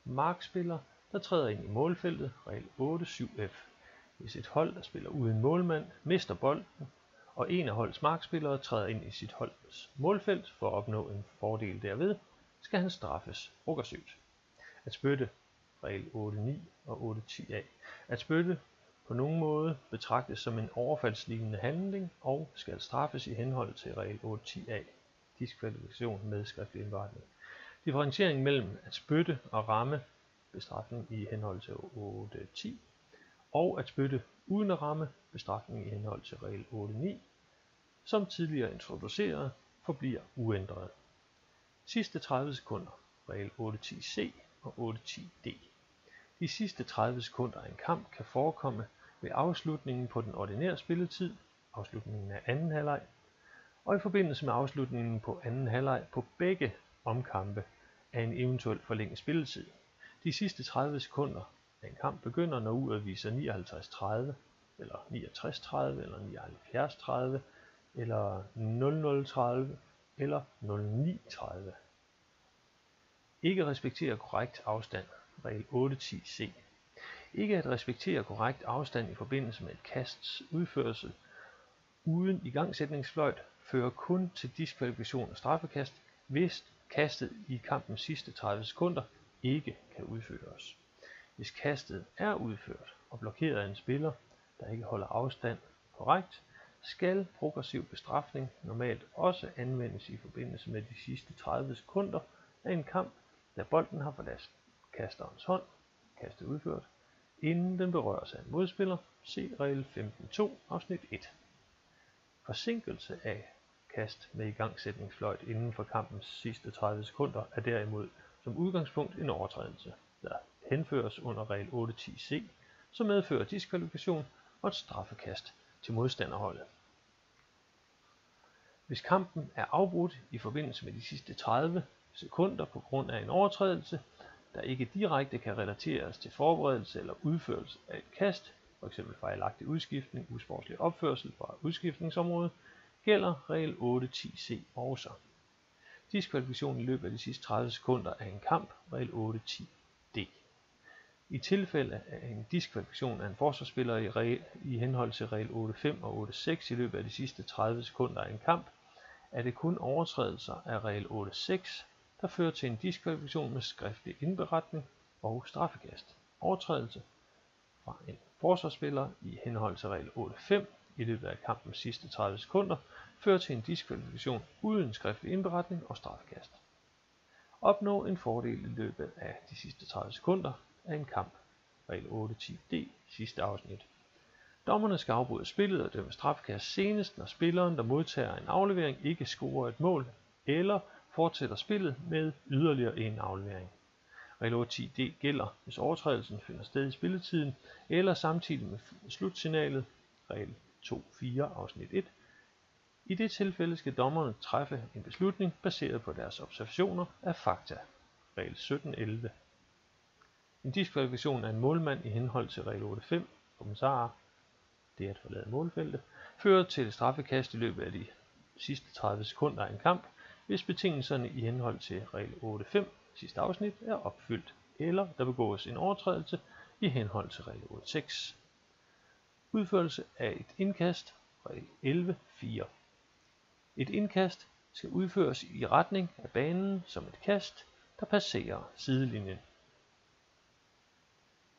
markspiller, der træder ind i målfeltet, regel 8-7F. Hvis et hold, der spiller uden målmand, mister bolden, og en af holdets markspillere træder ind i sit holds målfelt for at opnå en fordel derved, skal han straffes progressivt. At spytte, regel 8-9 og 8-10A. At spytte på nogen måde betragtes som en overfaldslignende handling og skal straffes i henhold til regel 8-10A. Diskvalifikation med skriftlig indberetning. Differentiering mellem at spytte og ramme, bestrafning i henhold til 8-10, og at spytte uden at ramme, bestrafning i henhold til regel 8-9, som tidligere introduceret, forbliver uændret. Sidste 30 sekunder, regel 8-10C og 8-10D. De sidste 30 sekunder af en kamp kan forekomme ved afslutningen på den ordinære spilletid, afslutningen af anden halvleg, og i forbindelse med afslutningen på anden halvleg på begge omkampe af en eventuel forlænget spilletid. De sidste 30 sekunder af en kamp begynder, når uret viser 59-30, eller 69-30, eller 79-30, eller 00-30, eller 09-30. Ikke respektere korrekt afstand, regel 8-10C. Ikke at respektere korrekt afstand i forbindelse med et kasts udførsel uden igangsætningsfløjt fører kun til diskvalifikation og straffekast, hvis kastet i kampens sidste 30 sekunder ikke kan udføres. Hvis kastet er udført og blokeret af en spiller, der ikke holder afstand korrekt, skal progressiv bestrafning normalt også anvendes i forbindelse med de sidste 30 sekunder af en kamp, da bolden har forladt kasterens hånd, kastet udført, inden den berøres af en modspiller. Se regel 15.2 afsnit 1. Forsinkelse af kast med igangsætningsfløjt inden for kampens sidste 30 sekunder er derimod som udgangspunkt en overtrædelse, der henføres under regel 8-10C, som medfører diskvalifikation og et straffekast til modstanderholdet. Hvis kampen er afbrudt i forbindelse med de sidste 30 sekunder på grund af en overtrædelse, der ikke direkte kan relateres til forberedelse eller udførelse af et kast, f.eks. fejlagtig udskiftning, usportslig opførsel fra udskiftningsområdet, gælder regel 8-10C også. Diskvalifikation i løbet af de sidste 30 sekunder af en kamp, regel 8-10D. I tilfælde af en diskvalifikation af en forsvarsspiller i henhold til regel 8-5 og 8-6 i løbet af de sidste 30 sekunder af en kamp, er det kun overtrædelser af regel 8-6, der fører til en diskvalifikation med skriftlig indberetning og straffekast. Overtrædelse fra en forsvarsspiller i henhold til regel 8-5 i løbet af kampens sidste 30 sekunder fører til en diskvalifikation uden skriftlig indberetning og straffekast. Opnå en fordel i løbet af de sidste 30 sekunder af en kamp. Regel 8-10D, sidste afsnit. Dommerne skal afbryde spillet og dømme straffekast senest, når spilleren, der modtager en aflevering, ikke scorer et mål, eller fortsætter spillet med yderligere en aflevering. Regel 8-10D gælder, hvis overtrædelsen finder sted i spilletiden, eller samtidig med slutsignalet, regel 2.4 afsnit 1. I det tilfælde skal dommerne træffe en beslutning baseret på deres observationer af fakta. Regel 17.11. En diskvalifikation af en målmand i henhold til regel 8.5, kommentarer, det er at forlade målfeltet, fører til et straffekast i løbet af de sidste 30 sekunder af en kamp, hvis betingelserne i henhold til regel 8.5, sidste afsnit, er opfyldt, eller der begås en overtrædelse i henhold til regel 8.6. Udførelse af et indkast, regel 11.4. Et indkast skal udføres i retning af banen som et kast, der passerer sidelinjen.